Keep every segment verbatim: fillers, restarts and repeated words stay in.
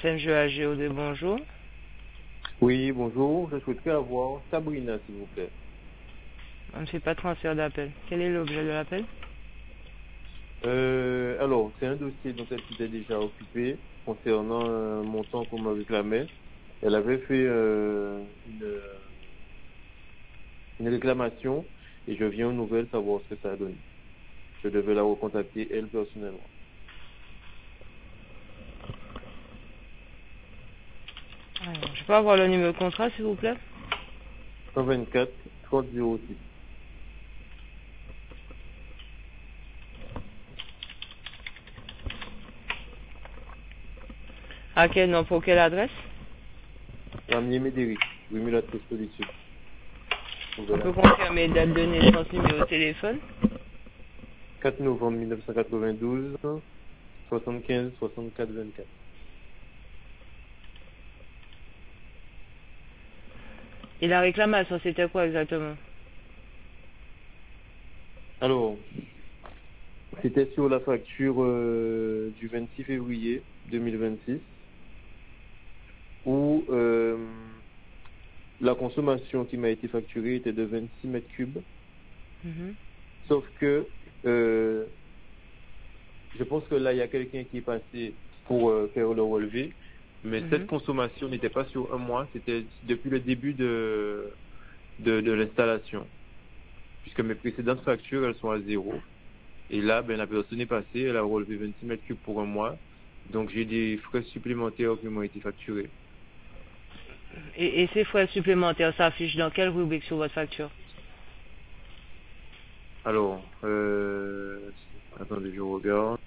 S M G A G O D, bonjour. Oui, bonjour. Je souhaiterais avoir Sabrina, s'il vous plaît. On ne fait pas de transfert d'appel. Quel est l'objet de l'appel? Euh, alors, c'est un dossier dont elle s'était déjà occupée concernant un montant qu'on me réclamait. Elle avait fait euh, une, une réclamation et je viens aux nouvelles savoir ce que ça a donné. Je devais la recontacter, elle, personnellement. Alors, je peux avoir le numéro de contrat, s'il vous plaît? cent vingt-quatre trente zéro six. À quel nom? Pour quelle adresse? Ramier Médéric, oui, Mulatrice Solitude. On peut confirmer date de naissance, numéro de téléphone? quatre novembre mille neuf cent quatre-vingt-douze, soixante-quinze soixante-quatre vingt-quatre. Et la réclamation, c'était quoi exactement? Alors, c'était sur la facture euh, du vingt-six février deux mille vingt-six où euh, la consommation qui m'a été facturée était de vingt-six mètres cubes. Mm-hmm. Sauf que euh, je pense que là, il y a quelqu'un qui est passé pour euh, faire le relevé, mais Mm-hmm. cette consommation n'était pas sur un mois, c'était depuis le début de, de, de l'installation. Puisque mes précédentes factures, elles sont à zéro. Et là, ben, la personne est passée, elle a relevé vingt-six mètres cubes pour un mois. Donc, j'ai des frais supplémentaires qui m'ont été facturés. Et, et ces frais supplémentaires s'affichent dans quelle rubrique sur votre facture? Alors, euh, attendez, je regarde.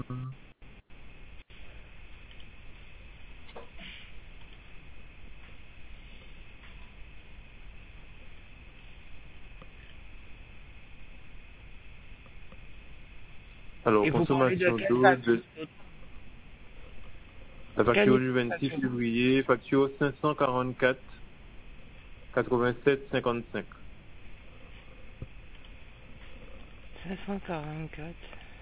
Alors, Et vous parlez de consommation quelle d'eau, facture? de la Quel facture numéro du de vingt-six facture? février, facture cinq cent quarante-quatre quatre-vingt-sept cinquante-cinq. cinq cent quarante-quatre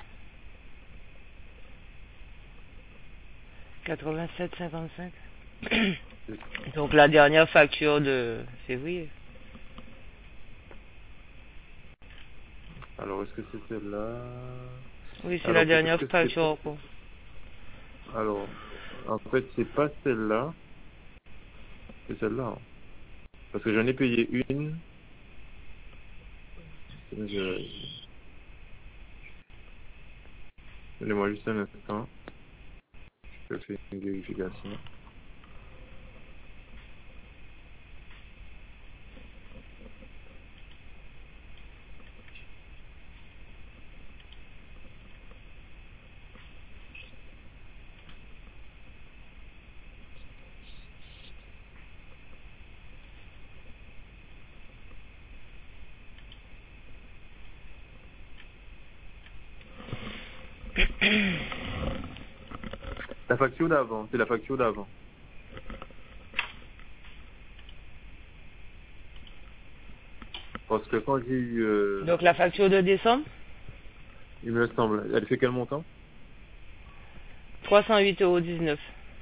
quatre-vingt-sept cinquante-cinq. Donc la dernière facture de février. Alors, est-ce que c'est celle-là? Oui, c'est la Alors, peut-être dernière que c'est... facture en cours. Alors, en fait, c'est pas celle-là. C'est celle-là. hein. Parce que j'en ai payé une. Je... Donnez-moi juste un instant. Je fais une vérification. La facture d'avant, c'est la facture d'avant. Parce que quand j'ai eu, euh, Donc la facture de décembre? il me semble, elle fait quel montant? trois cent huit euros dix-neuf.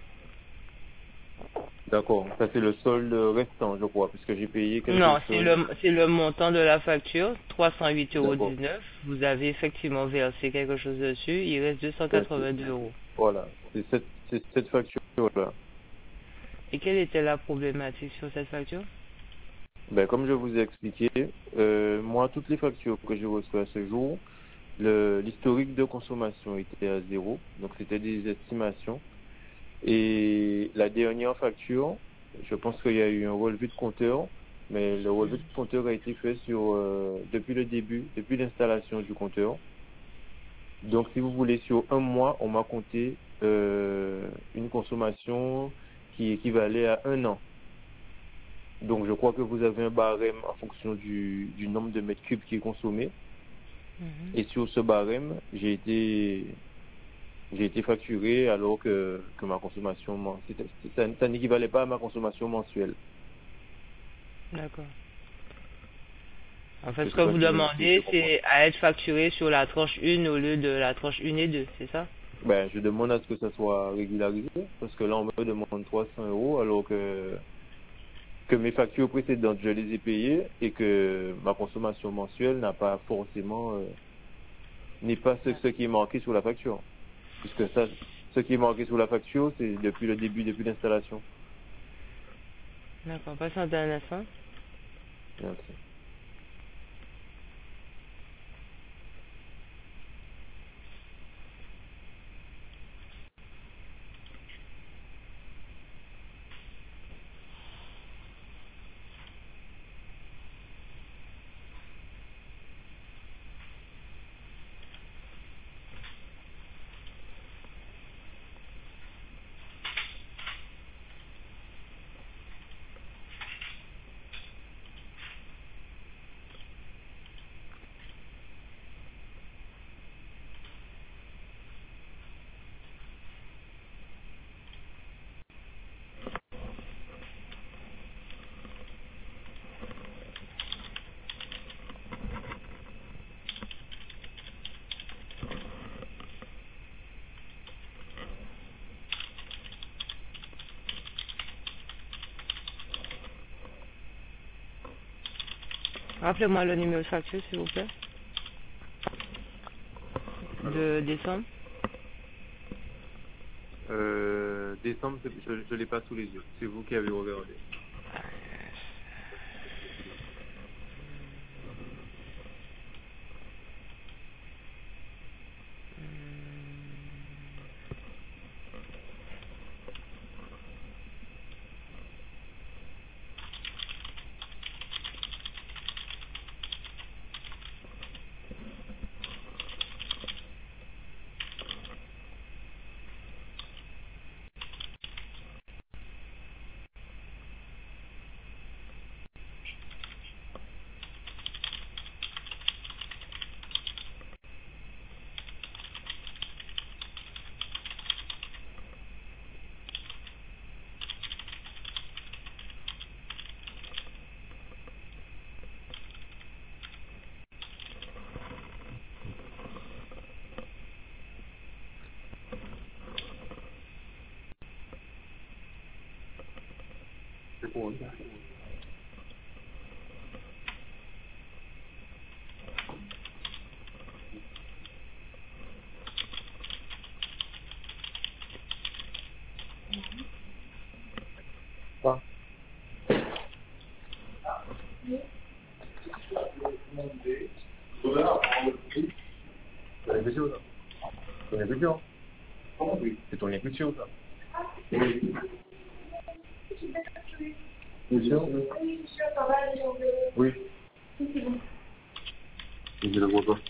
D'accord, ça c'est le solde restant, je crois, puisque j'ai payé quelque Non, c'est chose. le, c'est le montant de la facture, trois cent huit euros D'accord. dix-neuf. Vous avez effectivement versé quelque chose dessus, il reste deux cent C'est- c'est- quatre-vingt-deux euros. Voilà, c'est cette, c'est cette facture-là. Et quelle était la problématique sur cette facture? Ben, comme je vous ai expliqué, euh, moi, toutes les factures que je reçois à ce jour, le- l'historique de consommation était à zéro, donc c'était des estimations. Et la dernière facture, je pense qu'il y a eu un relevé de compteur, mais le relevé de compteur a été fait sur euh, depuis le début, depuis l'installation du compteur. Donc, si vous voulez, sur un mois, on m'a compté euh, une consommation qui équivalait à un an. Donc, je crois que vous avez un barème en fonction du, du nombre de mètres cubes qui est consommé. Mhm. Et sur ce barème, j'ai été j'ai été facturé alors que, que ma consommation men- c'était- ça, ça n'équivalait pas à ma consommation mensuelle. D'accord. En fait, Je ne ce sais que pas vous si vous, si vous demandez, comprenez. c'est à être facturé sur la tranche un au lieu de la tranche un et deux, c'est ça? Ben, je demande à ce que ça soit régularisé, parce que là, on me demande trois cents euros, alors que, que mes factures précédentes, je les ai payées, et que ma consommation mensuelle n'a pas forcément, euh, n'est pas ce, ce qui est marqué sur la facture. Puisque ça, ce qui est marqué sur la facture, c'est depuis le début, depuis l'installation. D'accord, patientez un instant. Merci. Rappelez-moi le numéro de facture, s'il vous plaît. De décembre. Euh, décembre, c'est- je ne l'ai pas sous les yeux. C'est vous qui avez regardé. C'est pour eux. Pas. Ton impulsion, ça. Ton impulsion. C'est ton impulsion, ça. Oui. Impulsion, oui. Oui. Je ne le vois pas.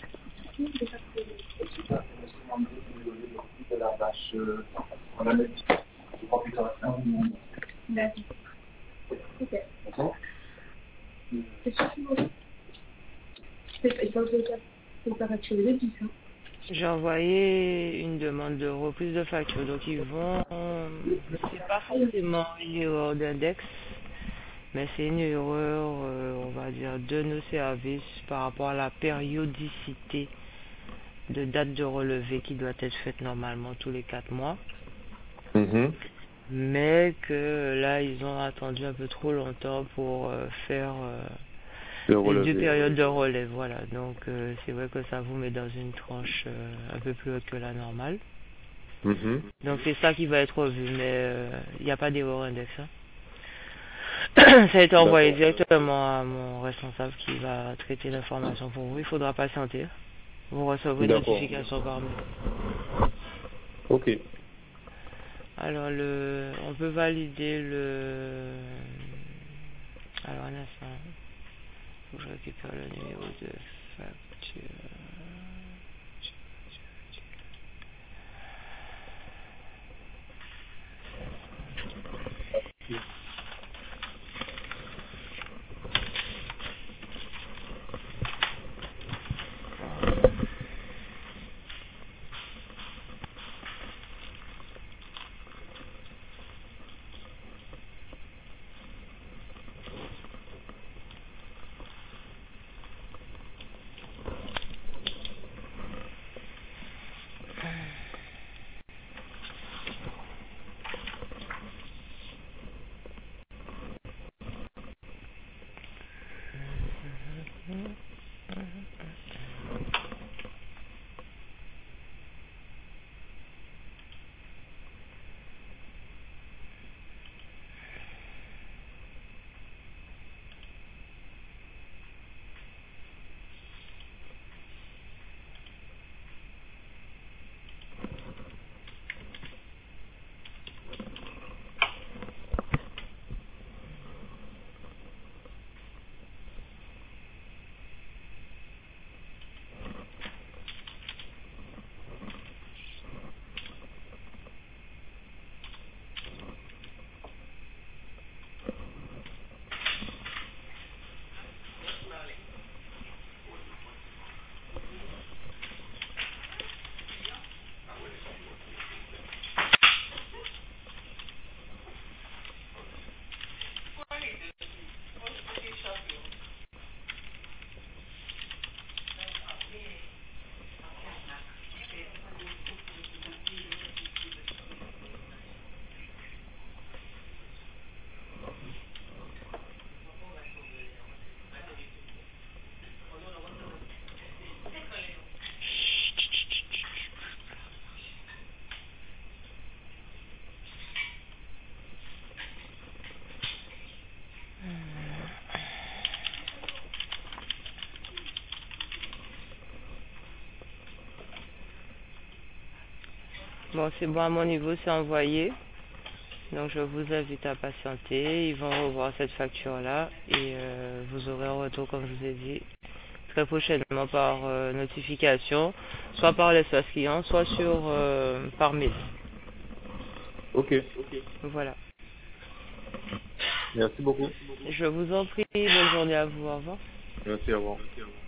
La vache, on la met. Je crois que ça va faire. D'accord. Ok. D'accord. C'est sûr que vous J'ai envoyé une demande de reprise de facture. Donc ils vont, c'est pas forcément une erreur d'index, mais c'est une erreur, euh, on va dire, de nos services par rapport à la périodicité de date de relevé qui doit être faite normalement tous les quatre mois. Mm-hmm. Mais que là, ils ont attendu un peu trop longtemps pour euh, faire euh, les deux périodes de relève. Voilà, donc euh, c'est vrai que ça vous met dans une tranche euh, un peu plus haute que la normale. Mm-hmm. Donc c'est ça qui va être revu, mais il n'y a pas d'erreur index. Hein. Ça a été envoyé directement à mon responsable qui va traiter l'information pour vous. Il faudra patienter. Vous recevrez une notification par mail. Ok. Alors le, on peut valider le. Alors un instant. Faut que je récupère le numéro de facture. Bon, c'est bon à mon niveau, c'est envoyé. Donc je vous invite à patienter. Ils vont revoir cette facture-là et euh, vous aurez un retour, comme je vous ai dit, très prochainement par euh, notification, soit par l'espace client, soit sur euh, par mail. Ok. Voilà. Merci beaucoup. Je vous en prie, bonne journée à vous, au revoir. Merci, au revoir.